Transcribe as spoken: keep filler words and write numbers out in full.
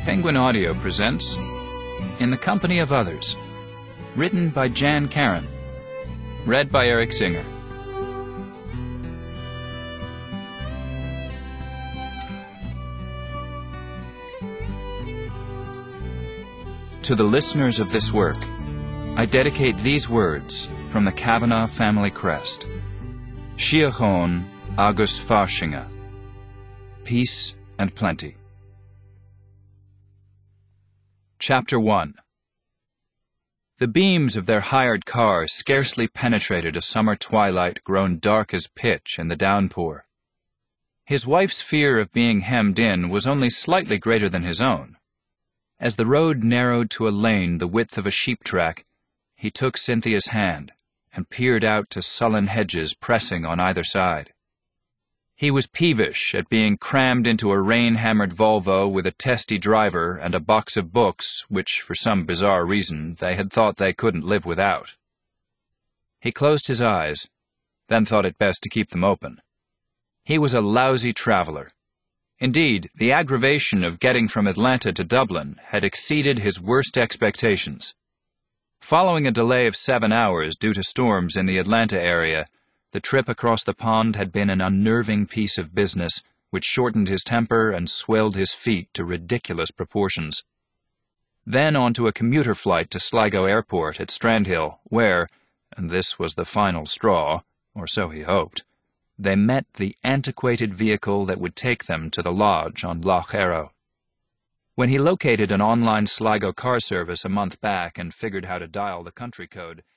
Penguin Audio presents In the Company of Others, written by Jan Karon, read by Eric Singer. To the listeners of this work, I dedicate these words from the Kavanagh family crest. Shiachon agus Farshinga. Peace and plenty. Chapter one. The beams of their hired car scarcely penetrated a summer twilight grown dark as pitch in the downpour. His wife's fear of being hemmed in was only slightly greater than his own. As the road narrowed to a lane the width of a sheep track, he took Cynthia's hand and peered out to sullen hedges pressing on either side. He was peevish at being crammed into a rain-hammered Volvo with a testy driver and a box of books which, for some bizarre reason, they had thought they couldn't live without. He closed his eyes, then thought it best to keep them open. He was a lousy traveler. Indeed, the aggravation of getting from Atlanta to Dublin had exceeded his worst expectations. Following a delay of seven hours due to storms in the Atlanta area, the trip across the pond had been an unnerving piece of business which shortened his temper and swelled his feet to ridiculous proportions. Then on to a commuter flight to Sligo Airport at Strandhill, where, and this was the final straw, or so he hoped, they met the antiquated vehicle that would take them to the lodge on Lough Arrow. When he located an online Sligo car service a month back and figured how to dial the country code,